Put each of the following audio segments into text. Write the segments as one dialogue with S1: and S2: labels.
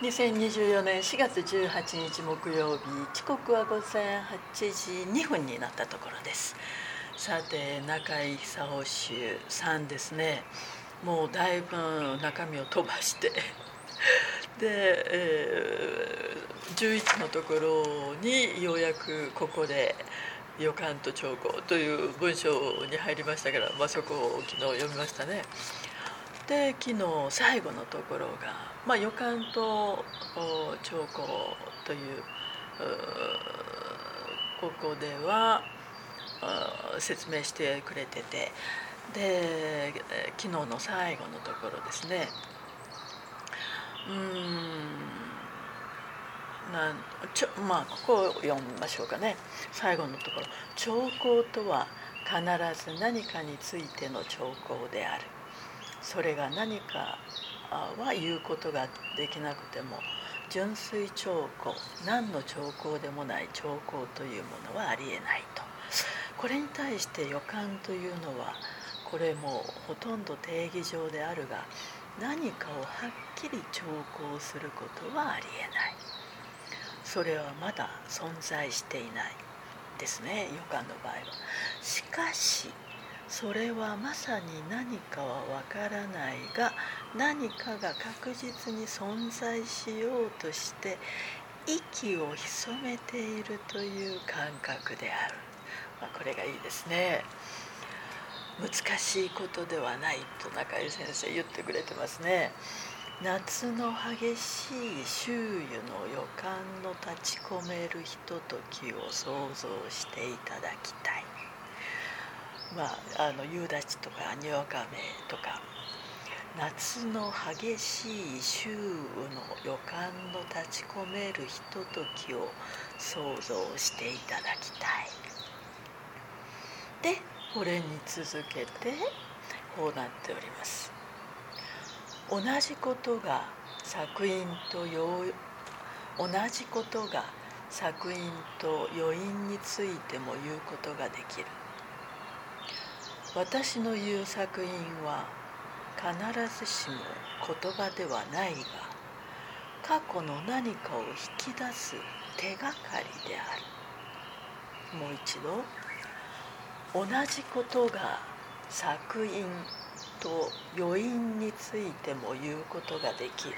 S1: 2024年4月18日木曜日、時刻は午前8時2分になったところです。さて、中井久夫集3ですね。もうだいぶ中身を飛ばしてで、11のところにようやくここで予感と兆候という文章に入りましたから、そこを昨日読みましたね。で、昨日最後のところが、予感と兆候というここでは説明してくれてて、で昨日の最後のところですね。ここを読みましょうかね。最後のところ、兆候とは必ず何かについての兆候である。それが何かは言うことができなくても、純粋兆候、何の兆候でもない兆候というものはありえないと。これに対して予感というのは、これもほとんど定義上であるが、何かをはっきり兆候することはありえない。それはまだ存在していないですね、予感の場合は。しかしそれはまさに何かはわからないが、何かが確実に存在しようとして息を潜めているという感覚である。これがいいですね。難しいことではないと中井先生言ってくれてますね。夏の激しい周囲の予感の立ち込めるひとときを想像していただきたい。夕立とかにわか雨とか、夏の激しい周雨の予感の立ち込めるひとときを想像していただきたい。で、これに続けてこうなっております。同じことが作因と余韻についても言うことができる。私の言う作因は必ずしも言葉ではないが、過去の何かを引き出す手がかりである。もう一度、同じことが作因と余韻についても言うことができる。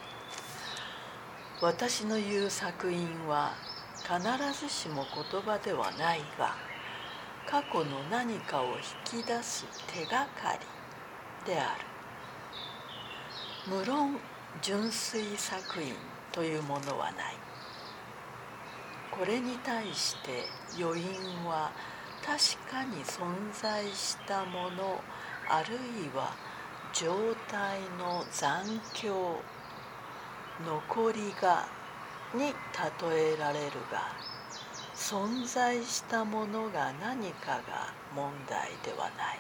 S1: 私の言う作因は必ずしも言葉ではないが、過去の何かを引き出す手がかりである。無論純粋作因というものはない。これに対して余韻は確かに存在したもの、あるいは状態の残響、残りがに例えられるが、存在したものが何かが問題ではない。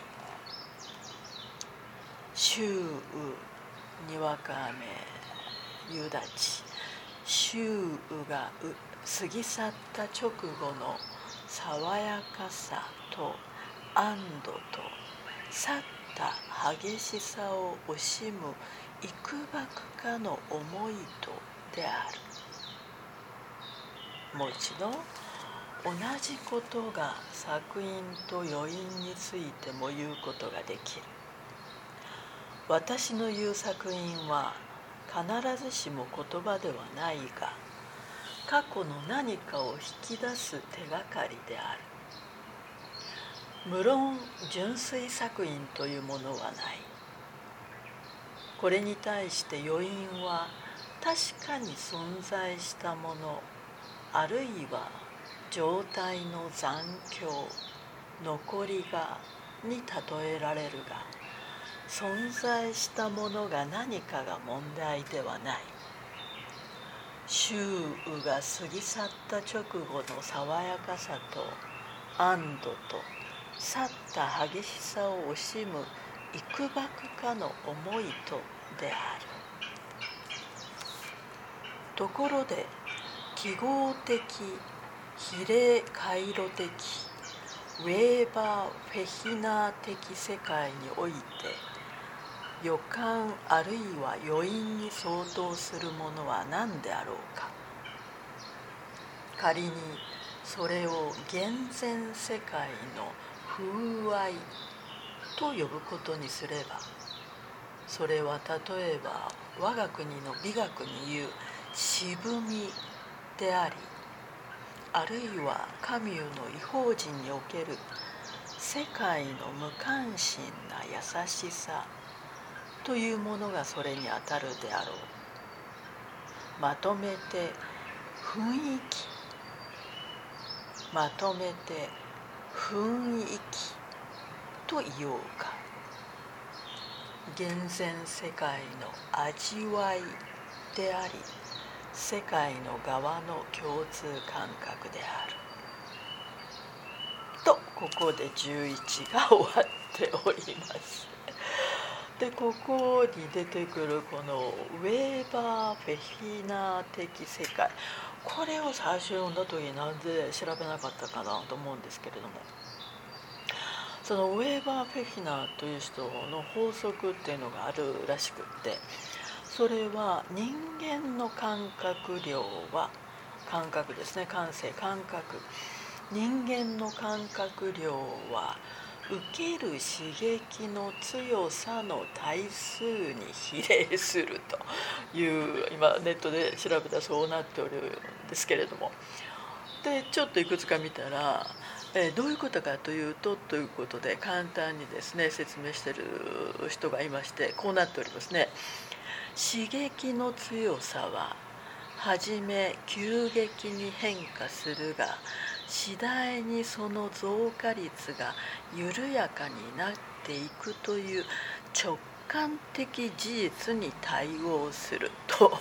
S1: 周雨、にわか雨、夕立、周雨が過ぎ去った直後の爽やかさと安堵と、去った激しさを惜しむ幾ばくかの思いとである。もう一度、同じことが作因と余韻についても言うことができる。私の言う作因は必ずしも言葉ではないが、過去の何かを引き出す手がかりである。無論純粋作因というものはない。これに対して余韻は確かに存在したもの、あるいは状態の残響、残りがに例えられるが、存在したものが何かが問題ではない。周雨が過ぎ去った直後の爽やかさと安堵と、去った激しさを惜しむ幾ばくかの思いとである。ところで、記号的、比例回路的、ウェーバー・フェヒナー的世界において、 予感あるいは余韻に相当するものは何であろうか。仮にそれを現前世界の風合いと呼ぶことにすれば、それは例えば我が国の美学に言う渋みであり、あるいはカミューの異邦人における世界の無関心な優しさというものがそれにあたるであろう。まとめて雰囲気、まとめて雰囲気と言おうか。現前世界の味わいであり、世界の側の共通感覚であると、ここで11が終わっております。でここに出てくるこのウェーバー・フェヒナー的世界、これを最初読んだ時になんで調べなかったかなと思うんですけれども、そのウェーバー・フェヒナーという人の法則っていうのがあるらしくって、それは人間の感覚量は、感覚ですね、感性、感覚、人間の感覚量は受ける刺激の強さの対数に比例するという、今ネットで調べたらそうなっておるんですけれども、でちょっといくつか見たら、どういうことかということで簡単にですね説明している人がいまして、こうなっておりますね。刺激の強さははじめ急激に変化するが、次第にその増加率が緩やかになっていくという直感的事実に対応すると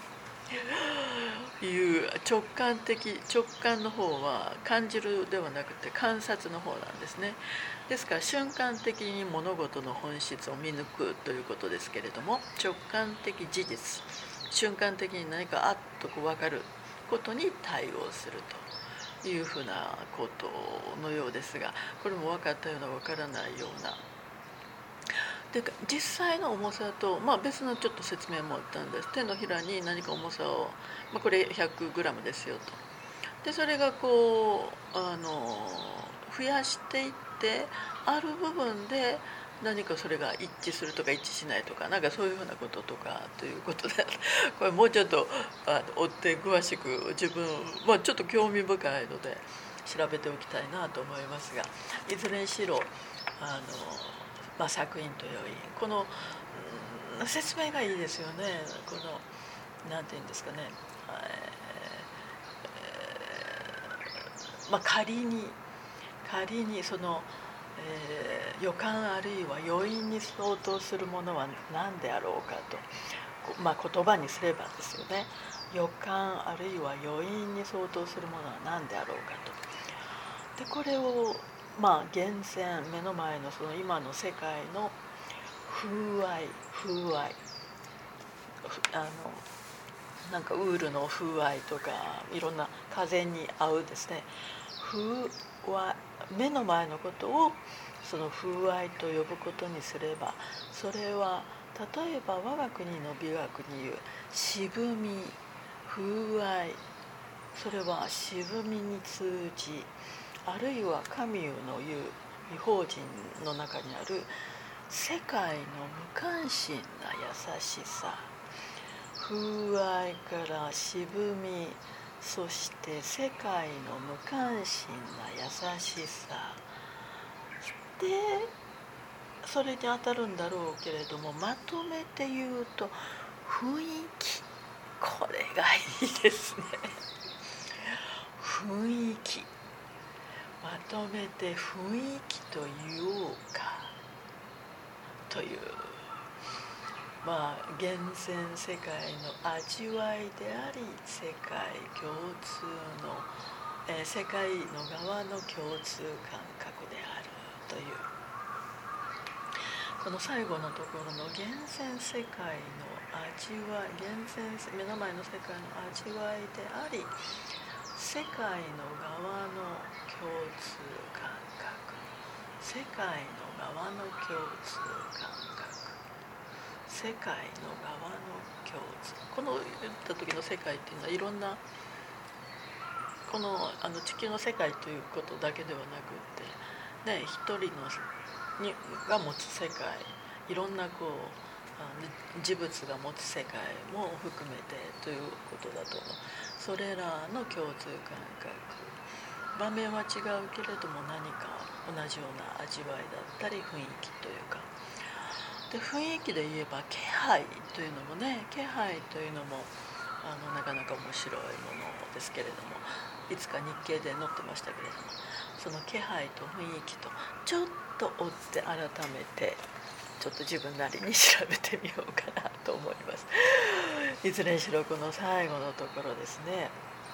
S1: いう直感の方は感じるではなくて観察の方なんですね。ですから瞬間的に物事の本質を見抜くということですけれども、直感的事実、瞬間的に何かあっと分かることに対応するというふうなことのようですが、これも分かったような分からないような。で実際の重さと、別のちょっと説明もあったんです。手のひらに何か重さを、これ 100g ですよと。でそれがこう増やしていって、ある部分で何かそれが一致するとか一致しないとか、なんかそういうふうなこととかということで、これもうちょっと追って詳しく自分、ちょっと興味深いので調べておきたいなと思いますが、いずれにしろ作品というこの、説明がいいですよね。このなんていうんですかね、仮にその、予感あるいは余韻に相当するものは何であろうかと、言葉にすればですよね。予感あるいは余韻に相当するものは何であろうかと。でこれを現前、目の前のその今の世界の風合い、なんかウールの風合いとか、いろんな風に合うですね、風合い、目の前のことをその風合いと呼ぶことにすれば、それは例えば我が国の美学に言う渋み、風合い、それは渋みに通じ、あるいはカミューの言う異邦人の中にある世界の無関心な優しさ、風合いから渋み、そして世界の無関心な優しさで、それに当たるんだろうけれども、まとめて言うと雰囲気、これがいいですね。雰囲気、まとめて雰囲気と言おうかという、現前世界の味わいであり、世界共通の、世界の側の共通感覚であるという、この最後のところの現前世界の味わい、目の前の世界の味わいであり、世界の側の共通感覚、世界の側の共通感覚世界の側の共通。この言った時の世界っていうのはいろんなこの地球の世界ということだけではなくってね、一人が持つ世界、いろんな事物が持つ世界も含めてということだと思う。それらの共通感覚、場面は違うけれども何か同じような味わいだったり雰囲気というかで、雰囲気で言えば気配というのもね、気配というのもなかなか面白いものですけれども、いつか日経で載ってましたけれども、その気配と雰囲気とちょっと追って改めてちょっと自分なりに調べてみようかなと思います。いずれにしろこの最後のところですね、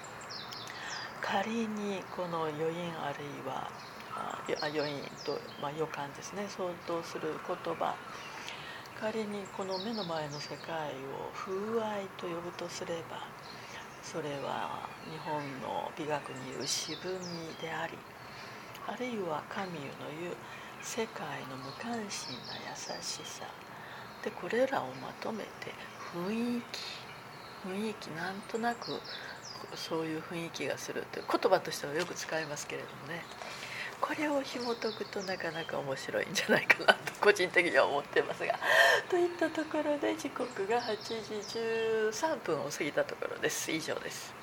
S1: 仮にこの余韻あるいは余韻と、予感ですね、相当する言葉、仮にこの目の前の世界を風合いと呼ぶとすれば、それは日本の美学に言う渋みであり、あるいはカミュの言う世界の無関心な優しさで、これらをまとめて雰囲気、なんとなくそういう雰囲気がするという言葉としてはよく使いますけれどもね、これを紐解くとなかなか面白いんじゃないかなと個人的には思ってますが、といったところで時刻が8時13分を過ぎたところです。以上です。